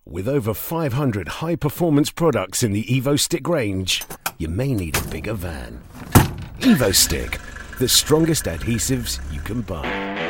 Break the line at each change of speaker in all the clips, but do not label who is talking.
With over 500 high-performance products in the EvoStick range, you may need a bigger van. EvoStick, the strongest adhesives you can buy.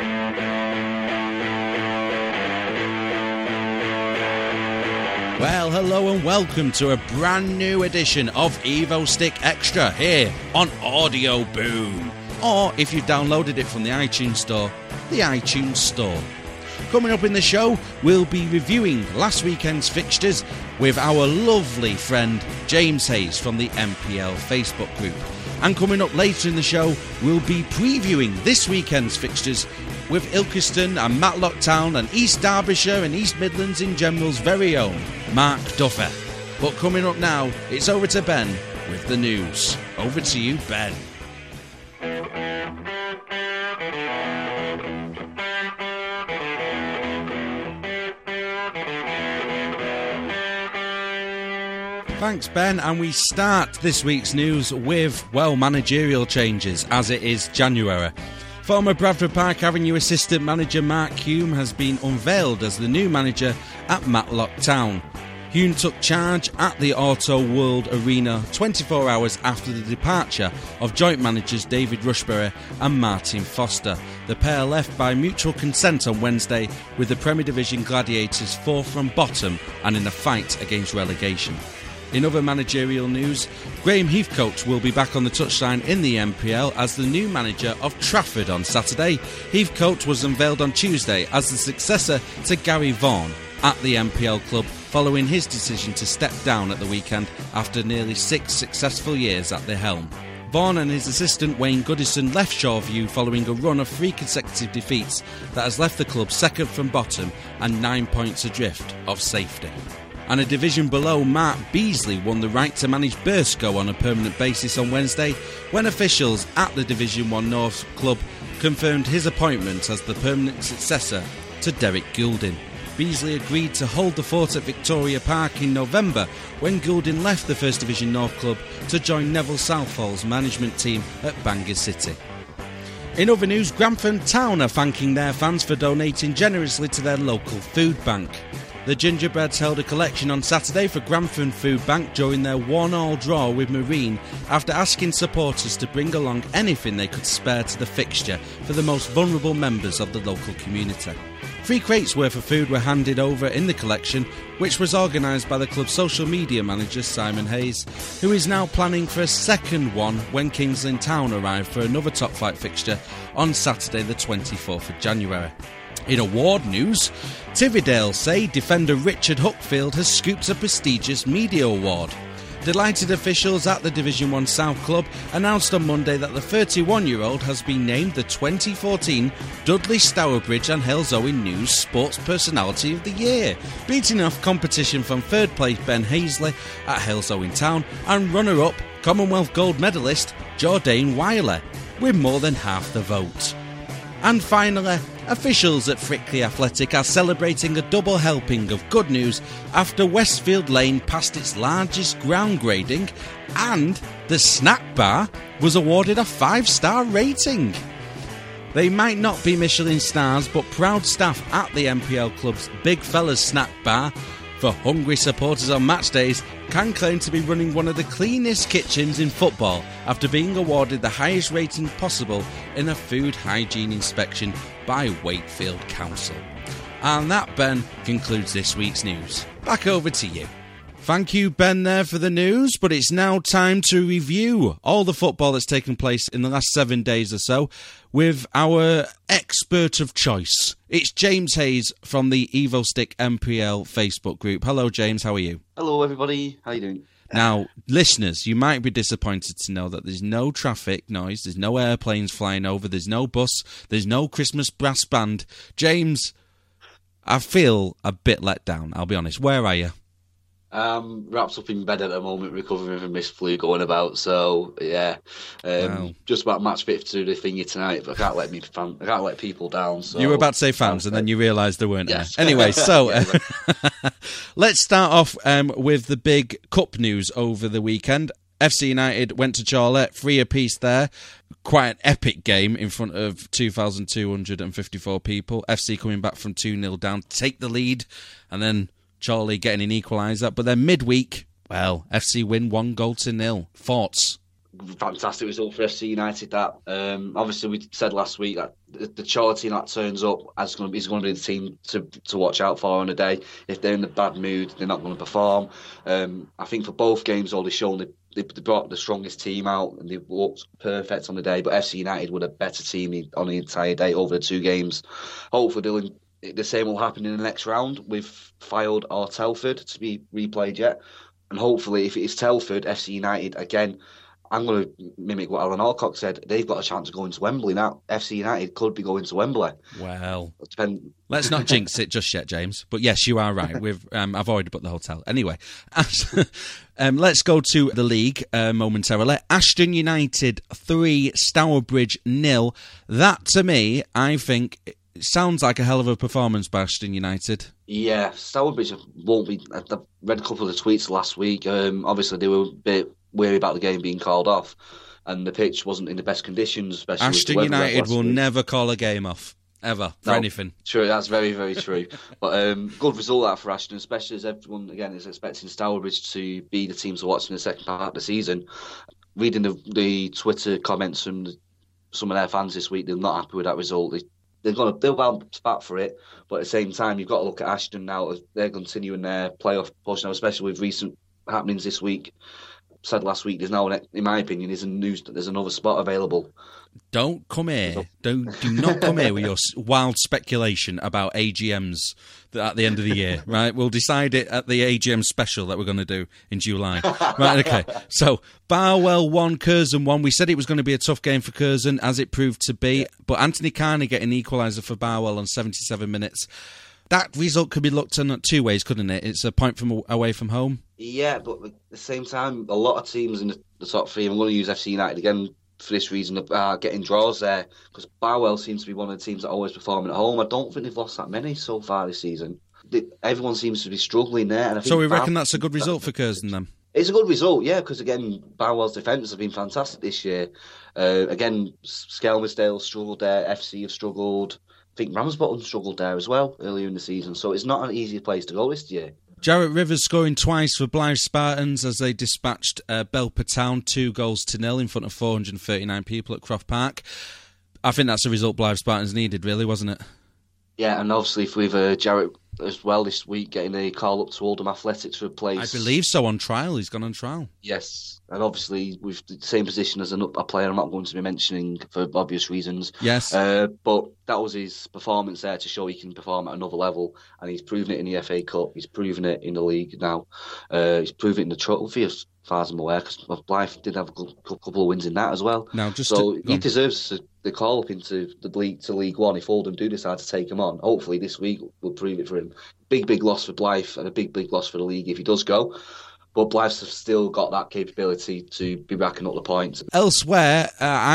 Well, hello and welcome to a brand new edition of EvoStick Extra here on Audio Boom. Or if you've downloaded it from the iTunes Store, the iTunes Store. Coming up in the show, we'll be reviewing last weekend's fixtures with our lovely friend James Hayes from the MPL Facebook group. And coming up later in the show, we'll be previewing this weekend's fixtures with Ilkeston and Matlock Town and East Derbyshire and East Midlands in general's very own Mark Duffer. But coming up now, it's over to Ben with the news. Over to you, Ben. Thanks, Ben, and we start this week's news with, well, managerial changes, as it is January. Former Bradford Park Avenue assistant manager Mark Hume has been unveiled as the new manager at Matlock Town. Hume took charge at the Auto World Arena 24 hours after the departure of joint managers David Rushbury and Martin Foster. The pair left by mutual consent on Wednesday, with the Premier Division Gladiators fourth from bottom and in a fight against relegation. In other managerial news, Graham Heathcote will be back on the touchline in the MPL as the new manager of Trafford on Saturday. Heathcote was unveiled on Tuesday as the successor to Gary Vaughan at the MPL club following his decision to step down at the weekend after nearly 6 successful years at the helm. Vaughan and his assistant Wayne Goodison left Shoreview following a run of 3 consecutive defeats that has left the club second from bottom and 9 points adrift of safety. And a division below, Mark Beasley won the right to manage Burscough on a permanent basis on Wednesday when officials at the Division 1 North club confirmed his appointment as the permanent successor to Derek Goulding. Beasley agreed to hold the fort at Victoria Park in November when Goulding left the First Division North club to join Neville Southall's management team at Bangor City. In other news, Grantham Town are thanking their fans for donating generously to their local food bank. The Gingerbreads held a collection on Saturday for Grantham Food Bank during their 1-1 draw with Marine after asking supporters to bring along anything they could spare to the fixture for the most vulnerable members of the local community. 3 crates worth of food were handed over in the collection, which was organised by the club's social media manager Simon Hayes, who is now planning for a second one when Kings Lynn Town arrive for another top flight fixture on Saturday the 24th of January. In award news, Tividale say defender Richard Huckfield has scooped a prestigious media award. Delighted officials at the Division 1 South Club announced on Monday that the 31-year-old has been named the 2014 Dudley Stourbridge and Halesowen News Sports Personality of the Year, beating off competition from third place Ben Hazley at Halesowen Town and runner-up Commonwealth gold medalist Jordan Wyler, with more than half the vote. And finally, officials at Frickley Athletic are celebrating a double helping of good news after Westfield Lane passed its largest ground grading and the snack bar was awarded a 5-star rating. They might not be Michelin stars, but proud staff at the MPL club's Big Fellas Snack Bar for hungry supporters on match days can claim to be running one of the cleanest kitchens in football after being awarded the highest rating possible in a food hygiene inspection by Wakefield Council. And that, Ben, concludes this week's news. Back over to you. Thank you, Ben, there for the news, but it's now time to review all the football that's taken place in the last 7 days or so with our expert of choice. It's James Hayes from the EvoStick MPL Facebook group. Hello, James, how are you?
Hello, everybody. How are you doing?
Now, listeners, you might be disappointed to know that there's no traffic noise, there's no airplanes flying over, there's no bus, there's no Christmas brass band. James, I feel a bit let down, I'll be honest. Where are you?
Wrapped up in bed at the moment, recovering from this flu going about. So yeah,
Wow.
Just about match fit to do the thingy tonight, but I can't let people down. So
You were about to say fans, and then you realised there weren't
Yes.
any. Anyway, so
Yeah,
let's start off with the big cup news over the weekend. FC United went to Chorley, 3 apiece there. Quite an epic game in front of 2,254 people. FC coming back from 2-0 down to take the lead, and then Chorley getting an equaliser. But then midweek, well, FC win 1-0. Thoughts?
Fantastic result for FC United. That obviously we said last week that the Chorley team that turns up is going to be the team to watch out for on a day. If they're in a bad mood, they're not going to perform. I think for both games, all they've shown they brought the strongest team out and they looked perfect on the day. But FC United were a better team on the entire day over the 2 games. Hopefully, the same will happen in the next round with Fylde or Telford to be replayed yet. And hopefully, if it is Telford, FC United again. I'm going to mimic what Alan Alcock said. They've got a chance of going to Wembley now. FC United could be going to Wembley.
Well, let's not jinx it just yet, James. But yes, you are right. I've already booked the hotel. Anyway, let's go to the league momentarily. Ashton United 3, Stourbridge 0. That, to me, I think, sounds like a hell of a performance by Ashton United. Yeah,
Stourbridge won't be... I read a couple of the tweets last week. Obviously, they were a bit wary about the game being called off, and the pitch wasn't in the best conditions. Especially
Ashton United will never call a game off ever for anything.
True, that's very, very true. But good result that for Ashton, especially as everyone again is expecting Stourbridge to be the team to watch in the second part of the season. Reading the Twitter comments from some of their fans this week, they're not happy with that result. They'll bounce back for it, but at the same time, you've got to look at Ashton now as they're continuing their playoff push now, especially with recent happenings this week. Said last week, there's now, in my opinion, there's another spot available.
Don't come here. Do not come here with your wild speculation about AGMs at the end of the year, right? We'll decide it at the AGM special that we're going to do in July. Right, okay. So, Barwell 1, Curzon 1. We said it was going to be a tough game for Curzon, as it proved to be. But Anthony Carney getting an equaliser for Barwell on 77 minutes. That result could be looked at 2 ways, couldn't it? It's a point from away from home.
Yeah, but at the same time, a lot of teams in the top 3, I'm going to use FC United again for this reason, are getting draws there, because Barwell seems to be one of the teams that always performing at home. I don't think they've lost that many so far this season. Everyone seems to be struggling there. And I think
so we reckon that's a good result for Curzon then?
It's a good result, yeah, because again, Barwell's defence has been fantastic this year. Again, Skelmersdale struggled there, FC have struggled. I think Ramsbottom struggled there as well earlier in the season, so it's not an easy place to go this year.
Jarrett Rivers scoring twice for Blythe Spartans as they dispatched Belper Town 2-0 in front of 439 people at Croft Park. I think that's the result Blythe Spartans needed, really, wasn't it?
Yeah, and obviously with Jarrett as well this week getting a call up to Oldham Athletics for a place.
I believe so, on trial. He's gone on trial.
Yes, and obviously with the same position as a player I'm not going to be mentioning for obvious reasons.
Yes.
But that was his performance there to show he can perform at another level, and he's proven it in the FA Cup, he's proven it in the league now, he's proven it in the trophy as far as I'm aware, because Blythe did have a couple of wins in that as well.
Now,
he deserves the call up into the league to League One if Oldham do decide to take him on. Hopefully this week will prove it for him. Big loss for Blythe and a big loss for the league if he does go. But Blythe's have still got that capability to be racking up the points.
Elsewhere,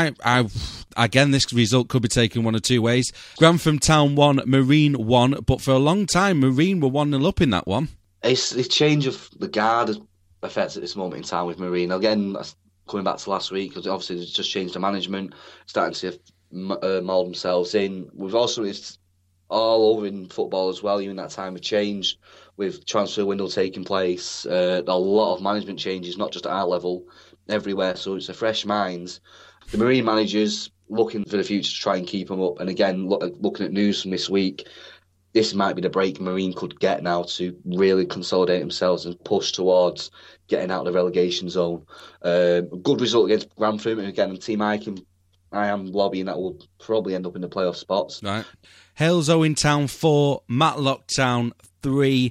again, this result could be taken one of 2 ways. Grantham Town 1, Marine 1, but for a long time, Marine were 1-0 up in that one.
It's the change of the guard affects at this moment in time with Marine. Again, coming back to last week, because obviously they've just changed the management, starting to mould themselves in. We've also, it's all over in football as well, even that time of change, with transfer window taking place, a lot of management changes, not just at our level, everywhere. So it's a fresh minds. The Marine managers looking for the future to try and keep them up. And again, looking at news from this week, this might be the break Marine could get now to really consolidate themselves and push towards getting out of the relegation zone. Good result against Grantham, and again, the team I am lobbying that will probably end up in the playoff spots.
Right. Halesowen Town 4, Matlock Town 3.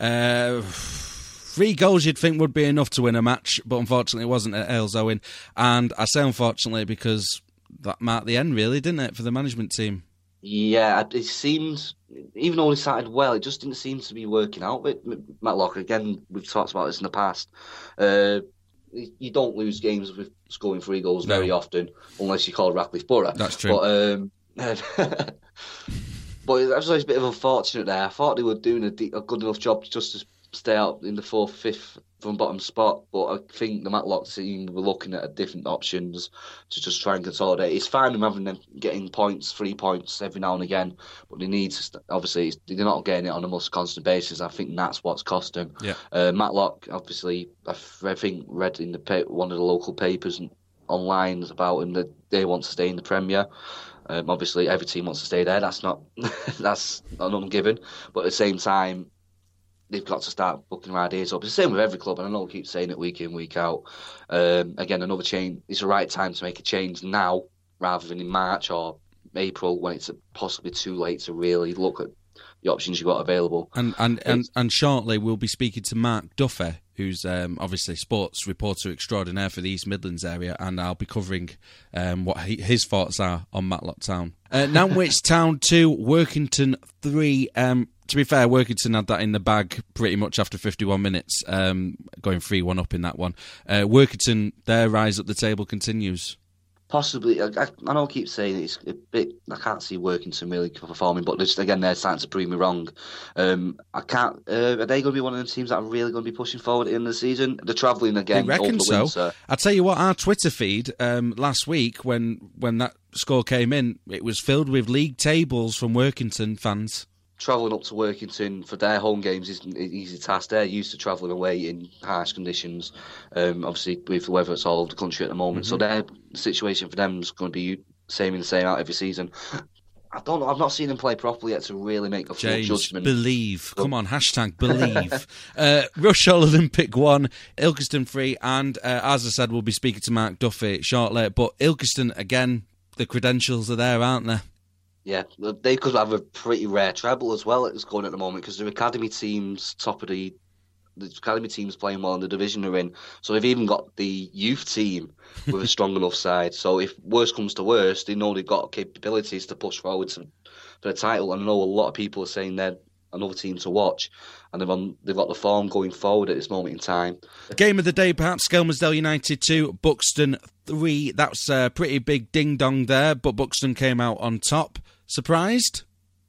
3 goals you'd think would be enough to win a match, but unfortunately it wasn't at Halesowen. And I say unfortunately because that marked the end, really, didn't it, for the management team?
Yeah, it seemed, even though he started well, it just didn't seem to be working out with Matlock. Again, we've talked about this in the past. You don't lose games with scoring 3 goals very often, unless you call Ratcliffe Borough.
That's true.
But it was a bit of unfortunate there. I thought they were doing a good enough job just to stay out in the 4th, 5th from bottom spot. But I think the Matlock team were looking at different options to just try and consolidate. It's fine with having them getting 3 points every now and again, but they need to, obviously, they're not getting it on a most constant basis. I think that's what's cost them.
Yeah.
Matlock, obviously, I think read in one of the local papers online about them that they want to stay in the Premier. Obviously, every team wants to stay there. That's not an given. But at the same time, they've got to start booking their ideas up. It's the same with every club, and I know I keep saying it week in, week out. Again, another change. It's the right time to make a change now, rather than in March or April, when it's possibly too late to really look at the options you've got available.
And shortly we'll be speaking to Mark Duffy, who's obviously sports reporter extraordinaire for the East Midlands area, and I'll be covering what his thoughts are on Matlock Town. Nantwich Town 2, Workington 3. To be fair, Workington had that in the bag pretty much after 51 minutes, going 3-1 up in that one. Workington, their rise up the table continues.
Possibly, I know I keep saying it's a bit. I can't see Workington really performing, but again, they're starting to prove me wrong. I can't. Are they going to be one of the teams that are really going to be pushing forward at the end of the season? They're travelling again.
I reckon
over the
so.
winter.
I tell you what, our Twitter feed last week when that score came in, it was filled with league tables from Workington fans.
Travelling up to Workington for their home games isn't an easy task. They're used to travelling away in harsh conditions, obviously with the weather it's all over the country at the moment. So their situation for them is going to be same in, same out every season. I don't know. I've not seen them play properly yet to really make a full judgment.
Believe. Come on, #believe. Rushall Olympic 1, Ilkeston 3, and as I said, we'll be speaking to Mark Duffy shortly. But Ilkeston, again, the credentials are there, aren't they?
Yeah, they could have a pretty rare treble as well that's going at the moment, because their academy team's top of the academy team's playing well in the division they're in. So they've even got the youth team with a strong enough side. So if worst comes to worst, they know they've got capabilities to push forward for the title. And I know a lot of people are saying they're another team to watch, and they've got the form going forward at this moment in time.
Game of the day, perhaps, Skelmersdale United 2, Buxton 3. That's a pretty big ding-dong there, but Buxton came out on top. Surprised?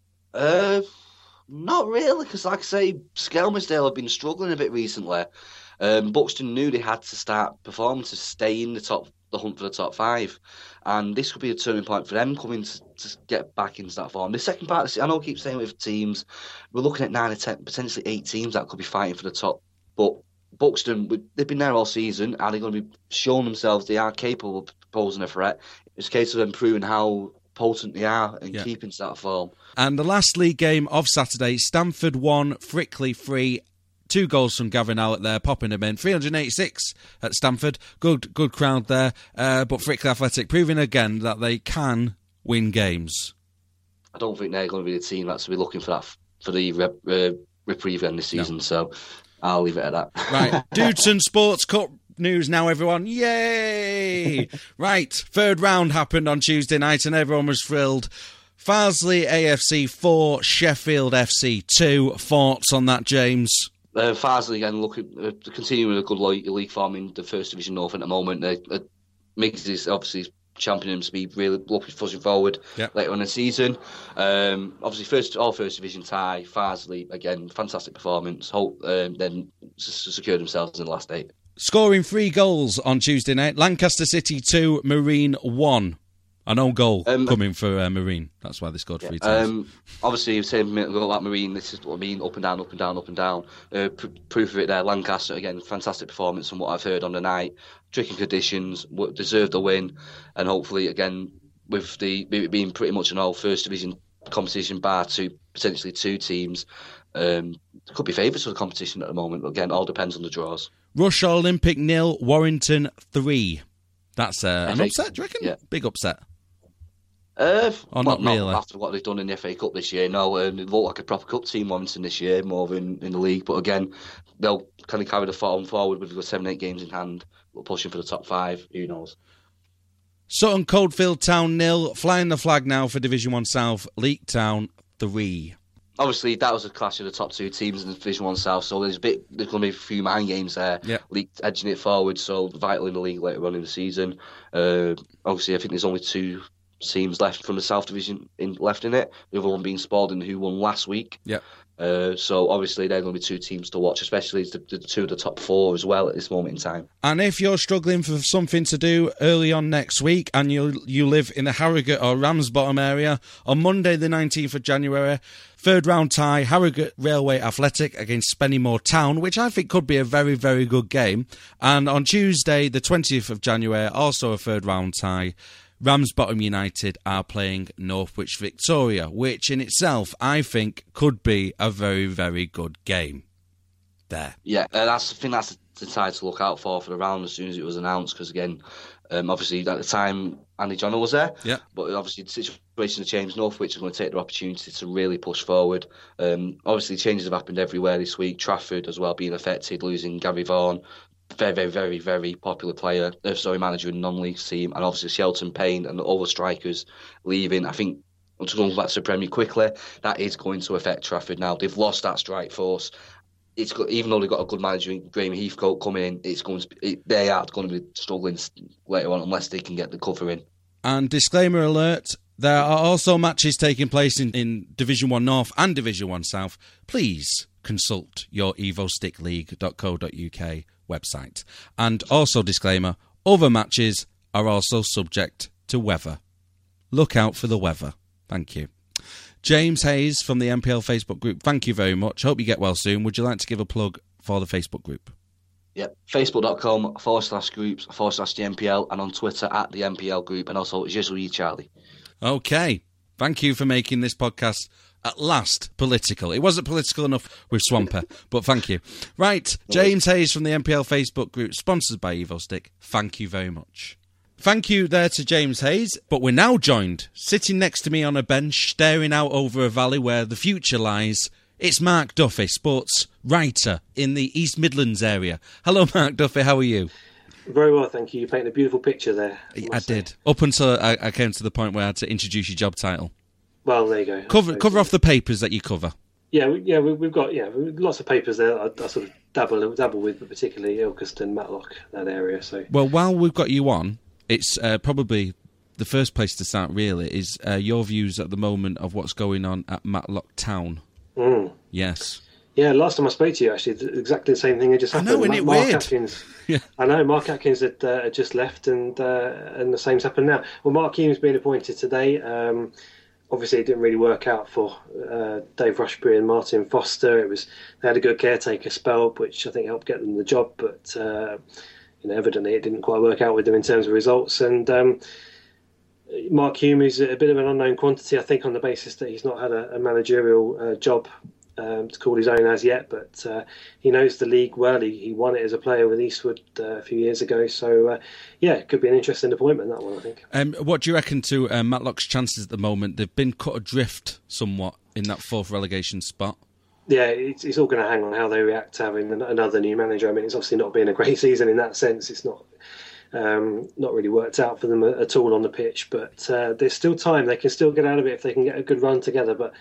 Not really, because like I say, Skelmersdale have been struggling a bit recently. Buxton knew they had to start performing to stay in the hunt for the top 5, and this could be a turning point for them coming to get back into that form. The second part, I know I keep saying with teams, we're looking at 9 or 10, potentially 8 teams that could be fighting for the top, but Buxton, they've been there all season. Are they going to be showing themselves they are capable of posing a threat? It's a case of them proving how potent they are and keeping to that form. And
the last league game of Saturday, Stamford 1, Frickley 3. 2 goals from Gavin Howlett there, popping them in. 386 at Stamford. Good crowd there. But Frickley Athletic proving again that they can win games.
I don't think they're going to be the team that's be looking for that for the reprieve end this season. No. So I'll leave it at that.
Right, Dudson Sports Cup news now, everyone. Yay! Right, 3rd round happened on Tuesday night and everyone was thrilled. Farsley AFC 4, Sheffield FC 2. Thoughts on that, James?
Farsley again continuing a good league form in the First Division North at the moment. Miggs is obviously championing them to be really pushing forward later on in the season. Obviously, first division tie. Farsley again, fantastic performance. Then secured themselves in the last 8. Scoring
3 goals on Tuesday night. Lancaster City 2, Marine 1. An own goal coming for Marine. That's why they scored 3 times.
Obviously, you saying about Marine, this is what I mean, up and down, up and down, up and down. Proof of it there. Lancaster, again, fantastic performance from what I've heard on the night. Tricky conditions, deserved the win. And hopefully, again, with it being pretty much an all First Division competition bar to potentially 2 teams, could be favourites for the competition at the moment. But again, all depends on the draws.
Rushall Olympic 0, Warrington 3. That's an upset, do you reckon?
Yeah.
Big upset.
Not really. After what they've done in the FA Cup this year, no. They look like a proper cup team, Warrington, this year, more than in the league. But again, they'll kind of carry the form forward with 7-8 games in hand. We're pushing for the top 5. Who knows?
Sutton Coldfield Town 0. Flying the flag now for Division 1 South. Leek Town 3.
Obviously, that was a clash of the top 2 teams in the Division 1 South, so there's going to be a few mind games there.
Yep.
League edging it forward, so vital in the league later on in the season. Obviously, I think there's only 2 teams left from the South Division left in it. The other one being Spalding, who won last week.
Yep.
So obviously they're going to be two teams to watch, especially the two of the top four as well at this moment in time.
And if you're struggling for something to do early on next week and you live in the Harrogate or Ramsbottom area, on Monday the 19th of January, third round tie, Harrogate Railway Athletic against Spennymoor Town, which I think could be a very, very good game. And on Tuesday the 20th of January, also a third round tie, Ramsbottom United are playing Northwich Victoria, which in itself I think could be a very, very good game. There.
Yeah, I think that's the tie to look out for the round as soon as it was announced, because again, obviously at the time Andy Johnner was there,
yeah.
But obviously the situation has changed. Northwich are going to take their opportunity to really push forward. Obviously changes have happened everywhere this week. Trafford as well being affected, losing Gary Vaughan, very, very, very, very popular player, manager in non-league team, and obviously Shelton Payne and all the strikers leaving. I think, to go back to the Premier quickly, that is going to affect Trafford now. They've lost that strike force. Even though they've got a good manager, Graham Heathcote, coming in, they are going to be struggling later on unless they can get the cover in. And
disclaimer alert, there are also matches taking place in Division 1 North and Division 1 South. Please consult your evostickleague.co.uk website. And also disclaimer, other matches are also subject to weather. Look out for the weather. Thank you. James Hayes from the MPL Facebook group, thank you very much. Hope you get well soon. Would you like to give a plug for the Facebook group?
Yep, facebook.com/groups/the MPL, and on Twitter at the MPL group, and also Jesuit Charlie.
Okay, thank you for making this podcast at last political. It wasn't political enough with Swamper, but thank you. Right, James Hayes from the MPL Facebook group, sponsored by EvoStick. Thank you very much. Thank you there to James Hayes, but we're now joined, sitting next to me on a bench, staring out over a valley where the future lies. It's Mark Duffy, sports writer in the East Midlands area. Hello, Mark Duffy, how are you?
Very well, thank you. You painted a beautiful picture there.
I did, up until I came to the point where I had to introduce your job title.
Well, there you go.
Cover off the papers that you cover.
We've got lots of papers there. I sort of dabble with, but particularly Ilkeston, Matlock, that area. So
well, while we've got you on, it's probably the first place to start. Really, is your views at the moment of what's going on at Matlock Town.
Mm.
Yes.
Yeah, last time I spoke to you, actually, exactly the same thing had just happened.
I know, isn't it
Mark
weird?
Atkins,
yeah.
I know, Mark Atkins had just left, and the same's happened now. Well, Mark Hume's been appointed today. Obviously, it didn't really work out for Dave Rushbury and Martin Foster. They had a good caretaker spell, which I think helped get them the job, but evidently it didn't quite work out with them in terms of results. And Mark Hume is a bit of an unknown quantity, I think, on the basis that he's not had a managerial job to call his own as yet, but he knows the league well. He won it as a player with Eastwood a few years ago, so it could be an interesting appointment, that one, I think.
What do you reckon to Matlock's chances at the moment? They've been cut adrift somewhat in that fourth relegation spot.
Yeah, it's all going to hang on how they react to having another new manager. I mean, it's obviously not been a great season in that sense. It's not really worked out for them at all on the pitch, but there's still time. They can still get out of it if they can get a good run together, but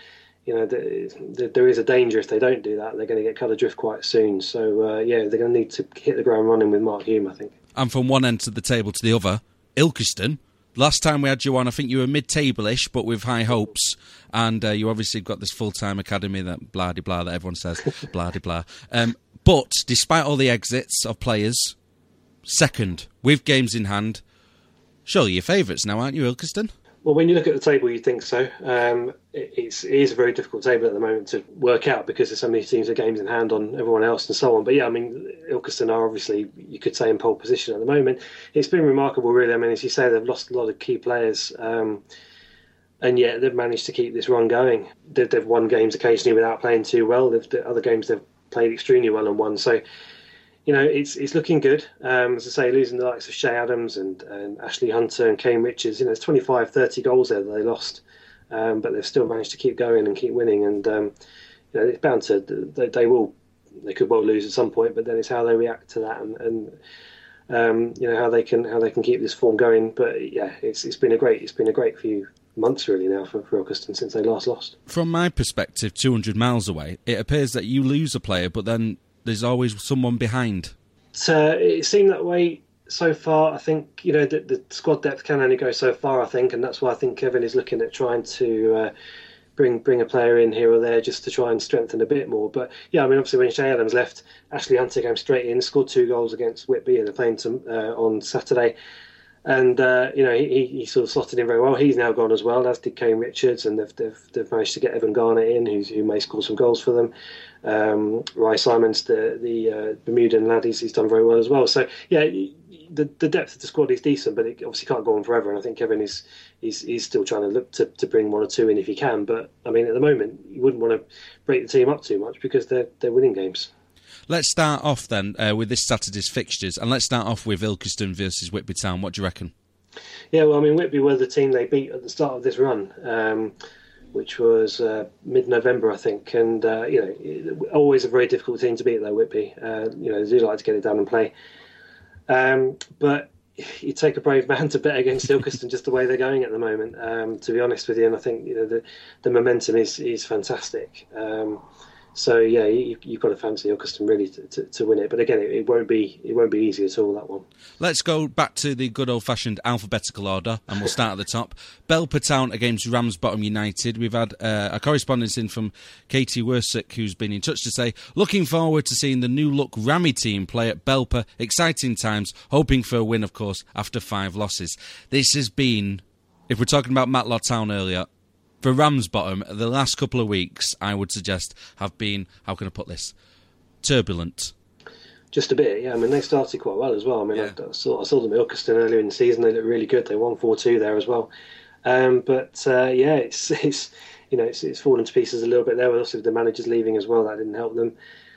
there is a danger if they don't do that. They're going to get cut adrift quite soon. So, they're going to need to hit the ground running with Mark Hume, I think.
And from one end of the table to the other, Ilkeston. Last time we had you on, I think you were mid-table-ish, but with high hopes. And you obviously got this full-time academy, that blah-de-blah that everyone says, blah-de-blah. But despite all the exits of players, second, with games in hand, surely you're favourites now, aren't you, Ilkeston?
Well, when you look at the table, you think so. It is a very difficult table at the moment to work out because there's so many teams with games in hand on everyone else and so on. But yeah, I mean, Ilkeston are obviously, you could say, in pole position at the moment. It's been remarkable, really. I mean, as you say, they've lost a lot of key players, and yet they've managed to keep this run going. They've won games occasionally without playing too well. The other games they've played extremely well and won. So, it's looking good. As I say, losing the likes of Shay Adams and Ashley Hunter and Kane Richards, it's 25, 30 goals there that they lost. But they've still managed to keep going and keep winning. And, it's bound to, they could well lose at some point, but then it's how they react to that and how they can keep this form going. But yeah, it's been a great few months really now for Ilkeston since they last lost.
From my perspective, 200 miles away, it appears that you lose a player, but then there's always someone behind.
It seemed that way so far. I think the squad depth can only go so far, I think, and that's why I think Kevin is looking at trying to bring a player in here or there just to try and strengthen a bit more. But yeah, I mean, obviously when Shay Adams left, Ashley Hunter came straight in, scored 2 goals against Whitby, and they're playing on Saturday. And he sort of slotted in very well. He's now gone as well, as did Kane Richards, and they've managed to get Evan Garnett in, who may score some goals for them. Ry Simons, the Bermudan lad, he's done very well as well. So yeah, the depth of the squad is decent, but it obviously can't go on forever. And I think Kevin is still trying to look to bring 1 or 2 in if he can. But I mean, at the moment, you wouldn't want to break the team up too much because they're winning games.
Let's start off then with this Saturday's fixtures, and let's start off with Ilkeston versus Whitby Town. What do you reckon?
Yeah, well, I mean, Whitby were the team they beat at the start of this run, which was mid-November, I think. And, always a very difficult team to beat, though, Whitby. They do like to get it done and play. But you take a brave man to bet against Ilkeston just the way they're going at the moment, to be honest with you. And I think the momentum is fantastic. So yeah, you've got to fancy Ilkeston really to win it. But again, it won't be easy at all, that one.
Let's go back to the good old-fashioned alphabetical order, and we'll start at the top. Belper Town against Ramsbottom United. We've had a correspondence in from Katie Wersick, who's been in touch to say, looking forward to seeing the new-look Rammy team play at Belper. Exciting times, hoping for a win, of course, after 5 losses. This has been, if we're talking about Matlock Town earlier, for Ramsbottom, the last couple of weeks, I would suggest, have been, how can I put this, turbulent.
Just a bit, yeah. I mean, they started quite well as well. I mean, yeah. I saw them at Ilkeston earlier in the season. They looked really good. They won 4-2 there as well. It's fallen to pieces a little bit there. Also, the managers leaving as well, that didn't help them.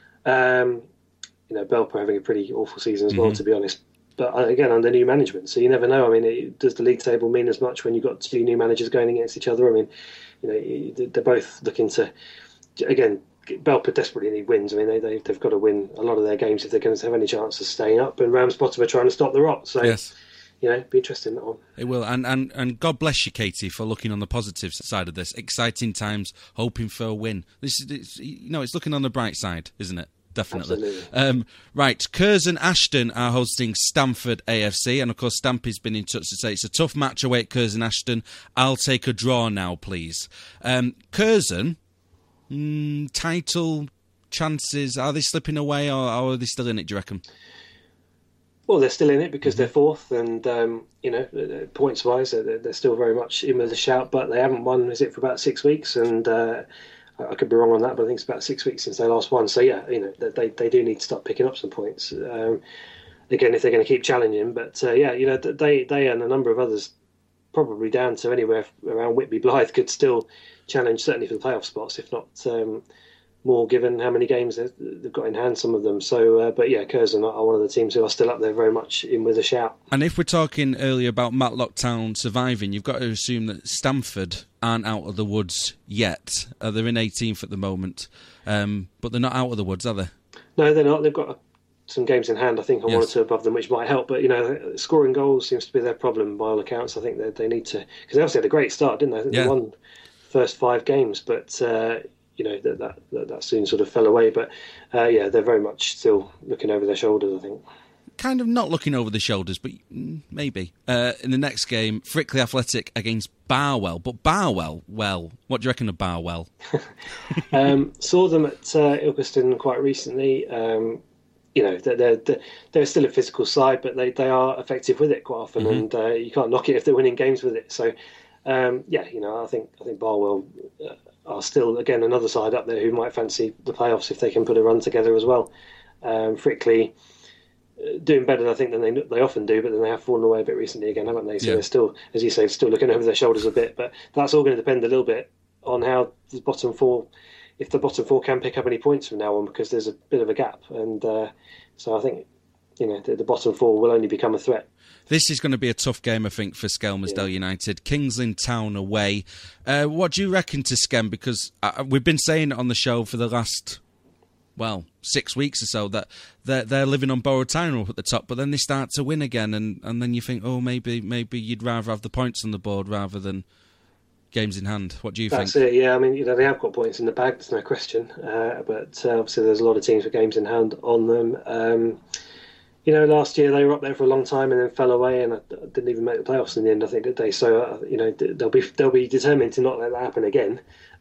Belper having a pretty awful season as well, to be honest. But again, under new management, so you never know. I mean, does the league table mean as much when you've got 2 new managers going against each other? I mean, they're both looking to, again, Belper desperately need wins. I mean, they've got to win a lot of their games if they're going to have any chance of staying up. And Ramsbottom are trying to stop the rot. So,
yes.
Be interesting, that one.
It will. And God bless you, Katie, for looking on the positive side of this. Exciting times, hoping for a win. It's looking on the bright side, isn't it? Definitely. Right, Curzon Ashton are hosting Stamford AFC, and of course Stampy's been in touch to say it's a tough match away at Curzon Ashton. I'll take a draw now, please. Curzon, title chances, are they slipping away or are they still in it, do you reckon?
Well, they're still in it because they're 4th, and points-wise, they're still very much in with a shout, but they haven't won, for about 6 weeks, and I could be wrong on that, but I think it's about 6 weeks since they last won. So yeah, they do need to start picking up some points. Again, if they're going to keep challenging, but they and a number of others, probably down to anywhere around Whitby Blythe, could still challenge certainly for the playoff spots, if not more, given how many games they've got in hand, some of them. So, but yeah, Curzon are one of the teams who are still up there, very much in with a shout.
And if we're talking earlier about Matlock Town surviving, you've got to assume that Stamford aren't out of the woods yet. They're in 18th at the moment, but they're not out of the woods, are they?
No, they're not. They've got some games in hand, I think, on 1 or 2 above them, which might help. But scoring goals seems to be their problem by all accounts. I think they need to, because they obviously had a great start, didn't they? I think they won the first 5 games, but that soon sort of fell away. But they're very much still looking over their shoulders, I think.
Kind of not looking over the shoulders, but maybe. In the next game, Frickley Athletic against Barwell. But Barwell, well, what do you reckon of Barwell?
Saw them at Ilkeston quite recently. They're still a physical side, but they are effective with it quite often, and you can't knock it if they're winning games with it. So, I think Barwell are still, again, another side up there who might fancy the playoffs if they can put a run together as well. Frickley doing better, I think, than they often do, but then they have fallen away a bit recently again, haven't they? So they're still, as you say, still looking over their shoulders a bit. But that's all going to depend a little bit on how the bottom 4, if the bottom 4 can pick up any points from now on, because there's a bit of a gap. And so I think, the bottom 4 will only become a threat.
This is going to be a tough game, I think, for Skelmersdale United. Kingsland Town away. What do you reckon to Skem? Because we've been saying it on the show for the last, 6 weeks or so, that they're living on borrowed time up at the top, but then they start to win again, and then you think, maybe you'd rather have the points on the board rather than games in hand. What do you think?
That's it, yeah. I mean, they have got points in the bag, there's no question. But obviously there's a lot of teams with games in hand on them. Last year they were up there for a long time and then fell away and didn't even make the playoffs in the end, I think, did they? So, they'll be determined to not let that happen again.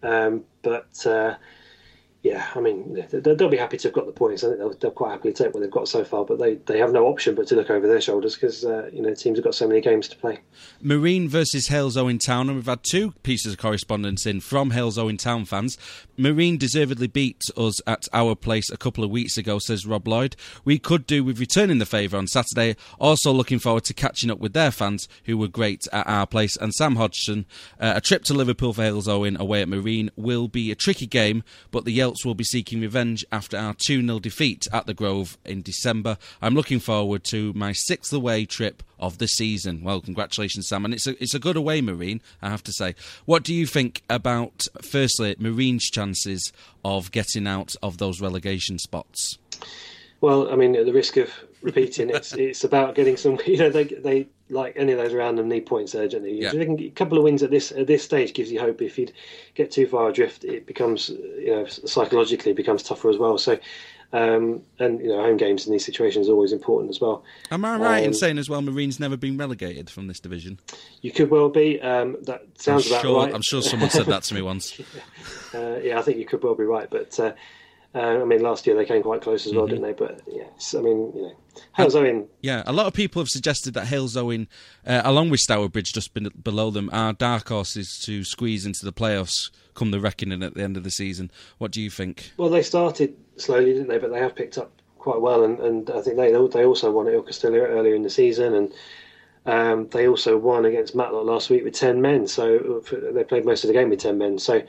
Yeah, I mean, they'll be happy to have got the points. I think they'll quite happily take what they've got so far, but they have no option but to look over their shoulders because, teams have got so many games to play.
Marine versus Hales Owen Town, and we've had two pieces of correspondence in from Hales Owen Town fans. Marine deservedly beat us at our place a couple of weeks ago, says Rob Lloyd. We could do with returning the favour on Saturday. Also looking forward to catching up with their fans who were great at our place. And Sam Hodgson, a trip to Liverpool for Hales Owen away at Marine will be a tricky game, but the Yelts will be seeking revenge after our 2-0 defeat at the Grove in December. I'm looking forward to my 6th away trip of the season. Well, congratulations, Sam. And it's a good away, Marine, I have to say. What do you think about, firstly, Marine's chances of getting out of those relegation spots?
Well, I mean, at the risk of repeating, it's about getting some. They like any of those around them need points urgently.
Yeah.
A couple of wins at this stage gives you hope. If you'd get too far adrift, it becomes psychologically becomes tougher as well. So, home games in these situations are always important as well.
Am I right in saying as well, Marine's never been relegated from this division?
You could well be. That sounds about right.
I'm sure someone said that to me once.
I think you could well be right, but. Last year they came quite close as well, didn't they? But yes, Hales Owen.
Yeah, a lot of people have suggested that Hales Owen, along with Stourbridge just below them, are dark horses to squeeze into the playoffs come the reckoning at the end of the season. What do you think?
Well, they started slowly, didn't they? But they have picked up quite well, and I think they also won at Ilkeston earlier in the season, and they also won against Matlock last week with 10 men. So they played most of the game with 10 men. So.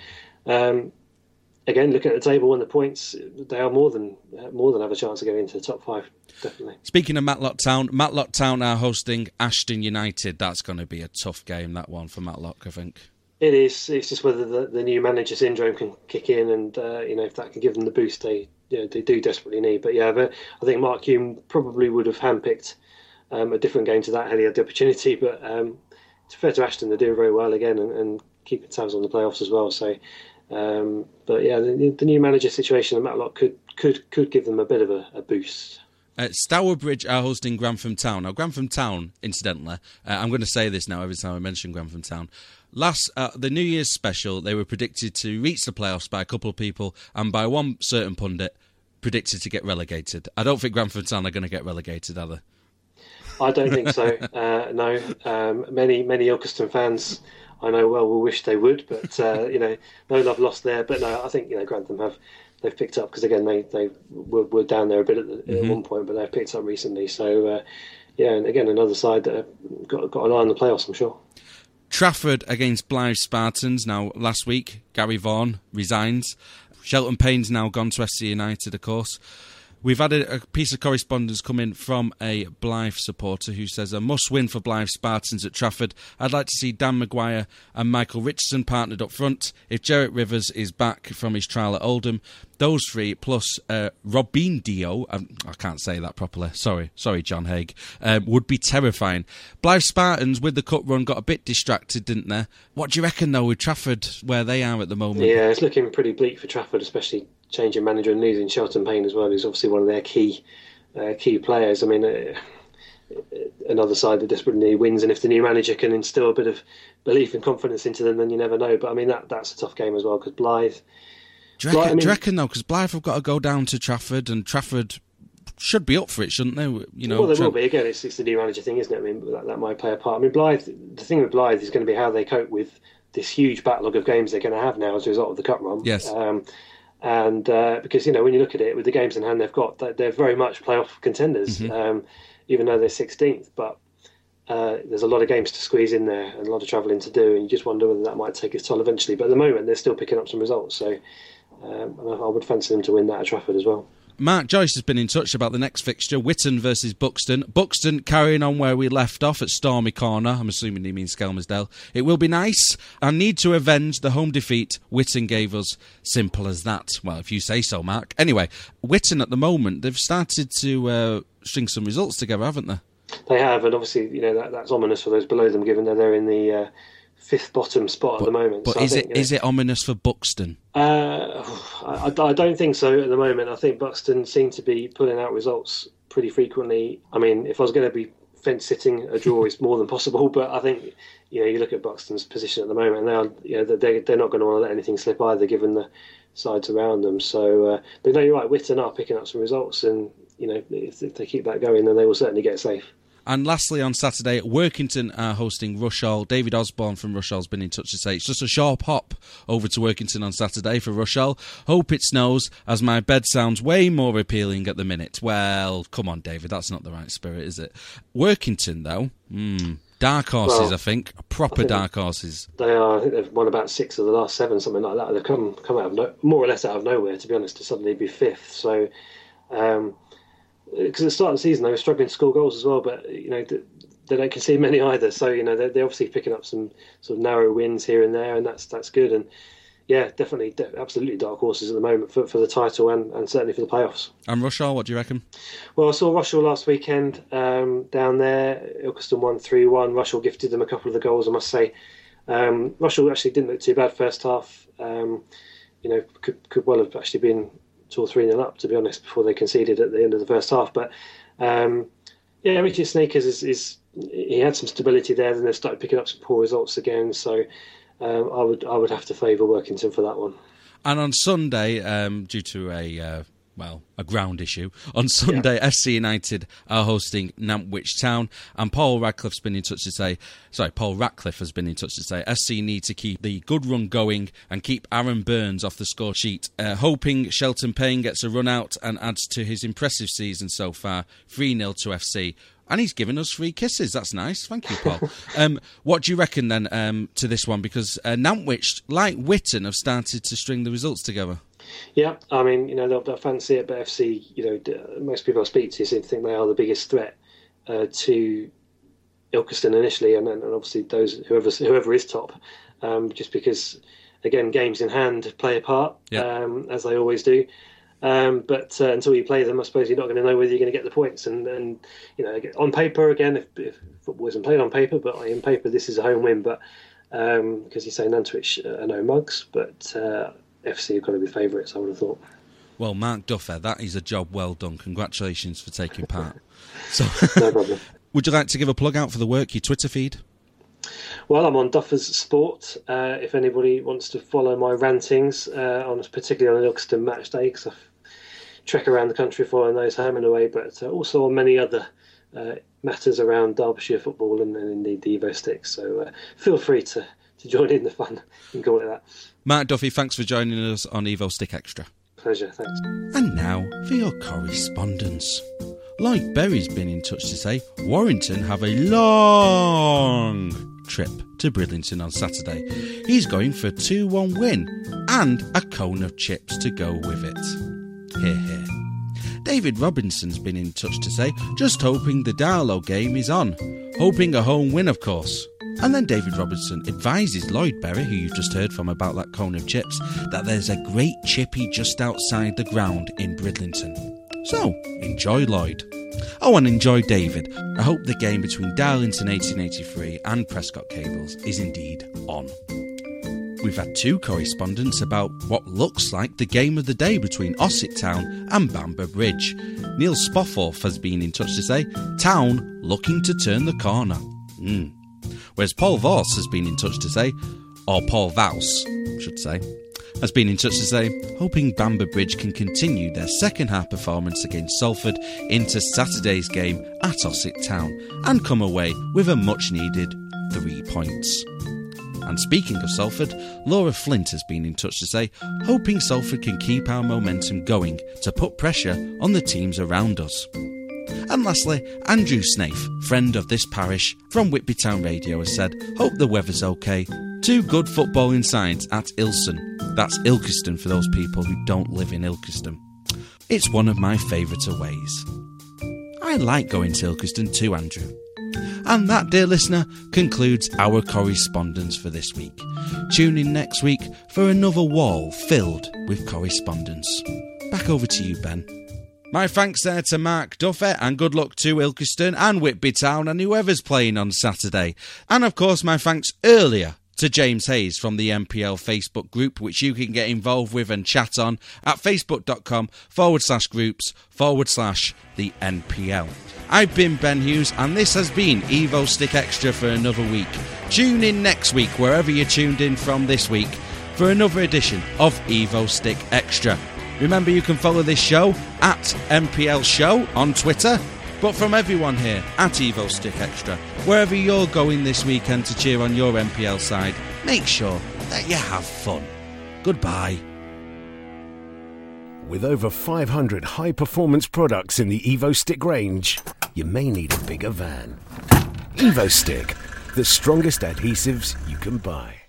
Again, looking at the table and the points, they are more than have a chance of getting into the top 5, definitely.
Speaking of Matlock Town are hosting Ashton United. That's going to be a tough game, that one, for Matlock, I think.
It is. It's just whether the new manager syndrome can kick in and, if that can give them the boost they do desperately need. But I think Mark Hume probably would have handpicked a different game to that had he had the opportunity. But it's fair to Ashton, they're doing very well again and keeping tabs on the playoffs as well. So... the new manager situation at Matlock could give them a bit of a boost.
Stourbridge are hosting Grantham Town. Now, Grantham Town, incidentally, I'm going to say this now every time I mention Grantham Town. The New Year's special, they were predicted to reach the playoffs by a couple of people, and by one certain pundit, predicted to get relegated. I don't think Grantham Town are going to get relegated, are they? I
don't think so. No. Many Ilkeston fans I know well will wish they would, but no love lost there. But no, I think Grantham they've picked up because again they were down there a bit at one point, but they've picked up recently. So and again another side that have got an eye on the playoffs, I'm sure.
Trafford against Blythe Spartans. Now last week Gary Vaughan resigns. Shelton Payne's now gone to SC United, of course. We've had a piece of correspondence come in from a Blythe supporter who says, a must-win for Blythe Spartans at Trafford. I'd like to see Dan Maguire and Michael Richardson partnered up front. If Jarrett Rivers is back from his trial at Oldham, those three, plus Robinho, I can't say that properly, sorry John Haig, would be terrifying. Blythe Spartans, with the cup run, got a bit distracted, didn't they? What do you reckon, though, with Trafford, where they are at the moment? Yeah,
it's looking pretty bleak for Trafford, especially changing manager and losing Shelton Payne as well, who's obviously one of their key players. I mean, another side that desperately need wins, and if the new manager can instill a bit of belief and confidence into them, then you never know. But I mean, that's a tough game as well because Blythe.
Do you reckon though? Because Blythe have got to go down to Trafford, and Trafford should be up for it, shouldn't they?
Well, they will be. Again, it's the new manager thing, isn't it? I mean, that might play a part. I mean, Blythe. The thing with Blythe is going to be how they cope with this huge backlog of games they're going to have now as a result of the cup run.
Yes.
And because when you look at it with the games in hand they've got, they're very much playoff contenders, even though they're 16th. But there's a lot of games to squeeze in there and a lot of travelling to do, and you just wonder whether that might take its toll eventually. But at the moment, they're still picking up some results, so I would fancy them to win that at Trafford as well.
Mark Joyce has been in touch about the next fixture, Witton versus Buxton. Buxton carrying on where we left off at Stormy Corner. I'm assuming he means Skelmersdale. It will be nice. I need to avenge the home defeat Witton gave us. Simple as that. Well, if you say so, Mark. Anyway, Witton at the moment, they've started to string some results together, haven't they?
They have, and obviously, that's ominous for those below them, given that they're in the fifth bottom spot at the moment.
But so is it ominous for Buxton?
I don't think so at the moment. I think Buxton seem to be pulling out results pretty frequently. I mean, if I was going to be fence sitting, a draw is more than possible. But I think, you look at Buxton's position at the moment, and they're not going to want to let anything slip either, given the sides around them. So, but no, you're right. Whitton are picking up some results, and if they keep that going, then they will certainly get safe.
And lastly, on Saturday, Workington are hosting Rushall. David Osborne from Rushall's been in touch to say it's just a sharp hop over to Workington on Saturday for Rushall. Hope it snows, as my bed sounds way more appealing at the minute. Well, come on, David, that's not the right spirit, is it? Workington, though, dark horses, I think. Dark horses.
They are. I think they've won about 6 of the last 7, something like that. They've come out of more or less out of nowhere, to be honest, to suddenly be 5th. So, because at the start of the season they were struggling to score goals as well, but they don't concede many either. So they're obviously picking up some sort of narrow wins here and there, and that's good. And yeah, definitely, absolutely dark horses at the moment for the title and certainly for the playoffs.
And Rushall, what do you reckon?
Well, I saw Rushall last weekend down there. Ilkeston won 3-1. Rushall gifted them a couple of the goals, I must say. Rushall actually didn't look too bad first half. Could well have actually been 2 or 3-0 up, to be honest, before they conceded at the end of the first half. But Richard Sneakers he had some stability there, then they started picking up some poor results again. So I would have to favour Workington for that one.
And on Sunday, due to a ground issue, on Sunday, SC United are hosting Nantwich Town, and Paul Ratcliffe has been in touch to say, SC need to keep the good run going and keep Aaron Burns off the score sheet, hoping Shelton Payne gets a run out and adds to his impressive season so far, 3-0 to FC. And he's given us 3 kisses. That's nice. Thank you, Paul. What do you reckon then to this one? Because Nantwich, like Whitton, have started to string the results together.
Yeah, I mean, they'll fancy it, but FC, most people I speak to seem to think they are the biggest threat to Ilkeston initially, and then obviously whoever is top, just because, again, games in hand play a part, as they always do. But until you play them, I suppose you're not going to know whether you're going to get the points. And on paper, again, if football isn't played on paper, but in paper this is a home win. But because you say Nantwich are no mugs, but FC have got to be favourites, I would have thought.
Well, Mark Duffer, that is a job well done. Congratulations for taking part. So,
no problem.
Would you like to give a plug out for the work, your Twitter feed?
Well, I'm on Duffer's Sport. If anybody wants to follow my rantings, particularly on an Ilkeston match day, because I trek around the country following those home and away, but also on many other matters around Derbyshire football and indeed the Evo Stick. So feel free to join in the fun and call it that.
Mark Duffy, thanks for joining us on Evo Stick Extra.
Pleasure, thanks.
And now for your correspondence. Lloyd Berry's been in touch to say Warrington have a long trip to Bridlington on Saturday. He's going for a 2-1 win and a cone of chips to go with it. Hear, hear. David Robinson's been in touch to say just hoping the Darlow game is on. Hoping a home win, of course. And then David Robinson advises Lloyd Berry, who you've just heard from about that cone of chips, that there's a great chippy just outside the ground in Bridlington. So, enjoy Lloyd. Oh, and enjoy David. I hope the game between Darlington 1883 and Prescott Cables is indeed on. We've had 2 correspondents about what looks like the game of the day between Ossett Town and Bamber Bridge. Neil Spofforth has been in touch to say, Town looking to turn the corner. Whereas Paul Voss has been in touch to say, or Paul Vouse, should say, has been in touch to say, hoping Bamber Bridge can continue their second half performance against Salford into Saturday's game at Ossett Town and come away with a much needed 3 points. And speaking of Salford, Laura Flint has been in touch to say, hoping Salford can keep our momentum going to put pressure on the teams around us. And lastly, Andrew Snaith, friend of this parish from Whitby Town Radio, has said, hope the weather's okay. 2 good footballing sides at Ilson. That's Ilkeston for those people who don't live in Ilkeston. It's one of my favourite aways. I like going to Ilkeston too, Andrew. And that, dear listener, concludes our correspondence for this week. Tune in next week for another wall filled with correspondence. Back over to you, Ben. My thanks there to Mark Duffy, and good luck to Ilkeston and Whitby Town and whoever's playing on Saturday. And of course my thanks earlier to to James Hayes from the NPL Facebook group, which you can get involved with and chat on at facebook.com/groups/the NPL. I've been Ben Hughes, and this has been Evo Stick Extra for another week. Tune in next week, wherever you're tuned in from this week, for another edition of Evo Stick Extra. Remember, you can follow this show at NPL Show on Twitter. But from everyone here at Evo Stick Extra, wherever you're going this weekend to cheer on your NPL side, make sure that you have fun. Goodbye.
With over 500 high-performance products in the Evo Stick range, you may need a bigger van. Evo Stick, the strongest adhesives you can buy.